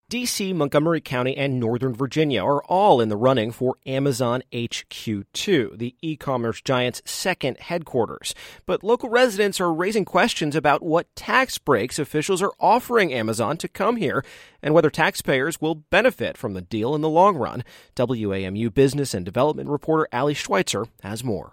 D.C., Montgomery County, and Northern Virginia are all in the running for Amazon HQ2, the e-commerce giant's second headquarters. But local residents are raising questions about what tax breaks officials are offering Amazon to come here and whether taxpayers will benefit from the deal in the long run. WAMU business and development reporter Ali Schweitzer has more.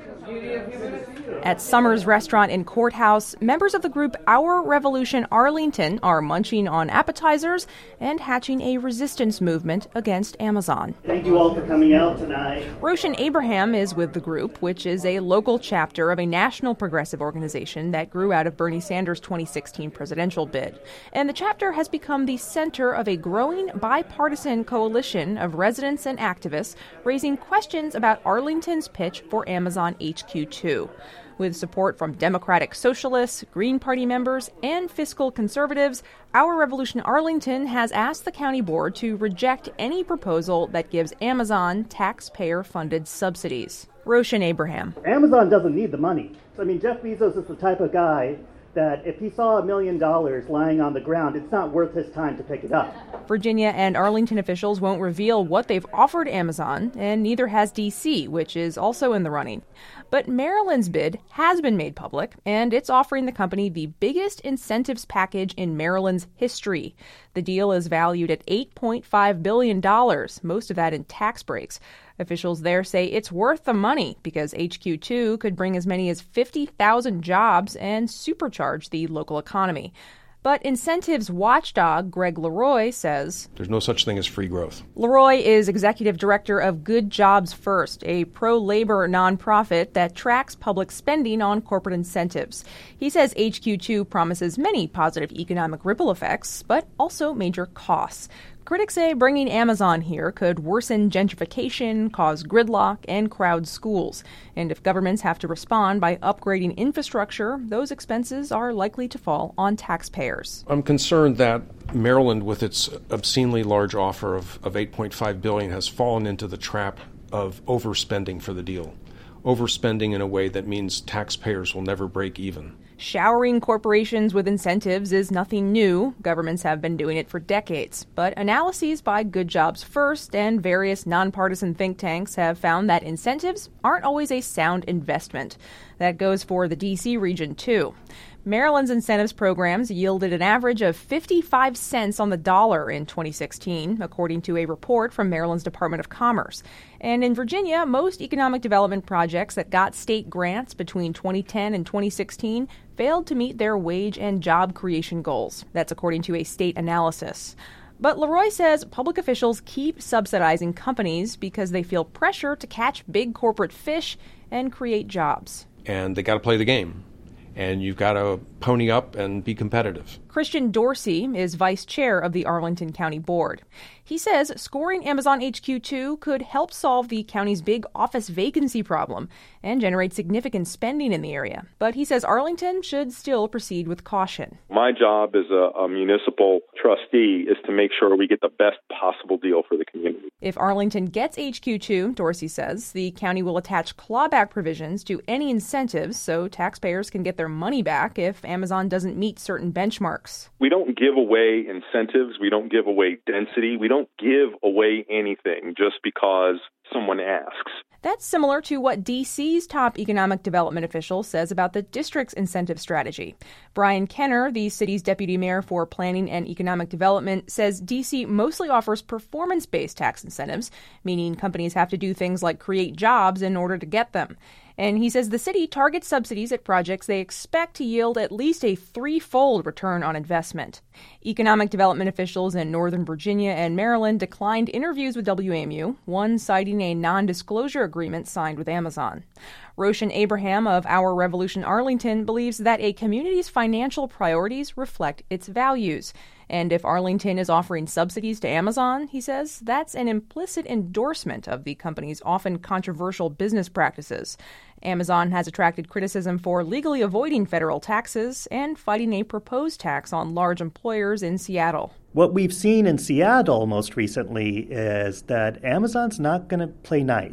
At Summers Restaurant in Courthouse, members of the group Our Revolution Arlington are munching on appetizers and hatching a resistance movement against Amazon. Thank you all for coming out tonight. Roshan Abraham is with the group, which is a local chapter of a national progressive organization that grew out of Bernie Sanders' 2016 presidential bid. And the chapter has become the center of a growing bipartisan coalition of residents and activists raising questions about Arlington's pitch for Amazon HQ2. With support from Democratic Socialists, Green Party members, and fiscal conservatives, Our Revolution Arlington has asked the county board to reject any proposal that gives Amazon taxpayer-funded subsidies. Roshan Abraham. Amazon doesn't need the money. I mean, Jeff Bezos is the type of guy that if he saw $1 million lying on the ground, it's not worth his time to pick it up. Virginia and Arlington officials won't reveal what they've offered Amazon, and neither has D.C., which is also in the running. But Maryland's bid has been made public, and it's offering the company the biggest incentives package in Maryland's history. The deal is valued at $8.5 billion, most of that in tax breaks. Officials there say it's worth the money because HQ2 could bring as many as 50,000 jobs and supercharge the local economy. But incentives watchdog Greg Leroy says there's no such thing as free growth. Leroy is executive director of Good Jobs First, a pro-labor nonprofit that tracks public spending on corporate incentives. He says HQ2 promises many positive economic ripple effects, but also major costs. Critics say bringing Amazon here could worsen gentrification, cause gridlock, and crowd schools. And if governments have to respond by upgrading infrastructure, those expenses are likely to fall on taxpayers. I'm concerned that Maryland, with its obscenely large offer of $8.5 billion, has fallen into the trap of overspending for the deal. Overspending in a way that means taxpayers will never break even. Showering corporations with incentives is nothing new. Governments have been doing it for decades. But analyses by Good Jobs First and various nonpartisan think tanks have found that incentives aren't always a sound investment. That goes for the D.C. region, too. Maryland's incentives programs yielded an average of 55 cents on the dollar in 2016, according to a report from Maryland's Department of Commerce. And in Virginia, most economic development projects that got state grants between 2010 and 2016 failed to meet their wage and job creation goals. That's according to a state analysis. But Leroy says public officials keep subsidizing companies because they feel pressure to catch big corporate fish and create jobs. And they got to play the game. And you've got to pony up and be competitive. Christian Dorsey is vice chair of the Arlington County Board. He says scoring Amazon HQ2 could help solve the county's big office vacancy problem and generate significant spending in the area. But he says Arlington should still proceed with caution. My job as a municipal trustee is to make sure we get the best possible deal for the community. If Arlington gets HQ2, Dorsey says, the county will attach clawback provisions to any incentives so taxpayers can get their money back if Amazon doesn't meet certain benchmarks. We don't give away incentives. We don't give away density. We don't give away anything just because someone asks. That's similar to what D.C.'s top economic development official says about the district's incentive strategy. Brian Kenner, the city's deputy mayor for planning and economic development, says D.C. mostly offers performance-based tax incentives, meaning companies have to do things like create jobs in order to get them. And he says the city targets subsidies at projects they expect to yield at least a threefold return on investment. Economic development officials in Northern Virginia and Maryland declined interviews with WAMU, one citing a non-disclosure agreement signed with Amazon. Roshan Abraham of Our Revolution Arlington believes that a community's financial priorities reflect its values. And if Arlington is offering subsidies to Amazon, he says, that's an implicit endorsement of the company's often controversial business practices. Amazon has attracted criticism for legally avoiding federal taxes and fighting a proposed tax on large employers in Seattle. What we've seen in Seattle most recently is that Amazon's not going to play nice.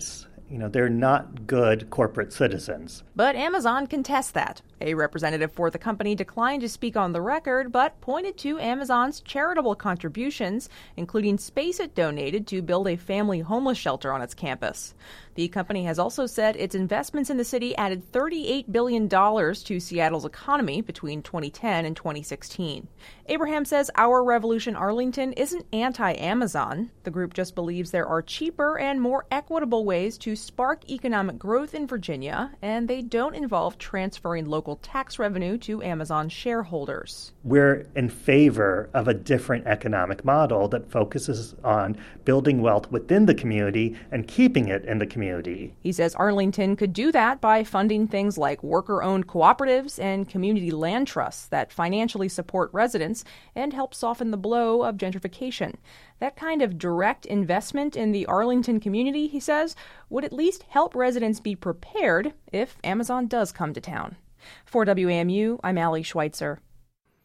They're not good corporate citizens. But Amazon contests that. A representative for the company declined to speak on the record, but pointed to Amazon's charitable contributions, including space it donated to build a family homeless shelter on its campus. The company has also said its investments in the city added $38 billion to Seattle's economy between 2010 and 2016. Abraham says Our Revolution Arlington isn't anti-Amazon. The group just believes there are cheaper and more equitable ways to spark economic growth in Virginia, and they don't involve transferring local tax revenue to Amazon shareholders. We're in favor of a different economic model that focuses on building wealth within the community and keeping it in the community. He says Arlington could do that by funding things like worker-owned cooperatives and community land trusts that financially support residents and help soften the blow of gentrification. That kind of direct investment in the Arlington community, he says, would at least help residents be prepared if Amazon does come to town. For WAMU, I'm Allie Schweitzer.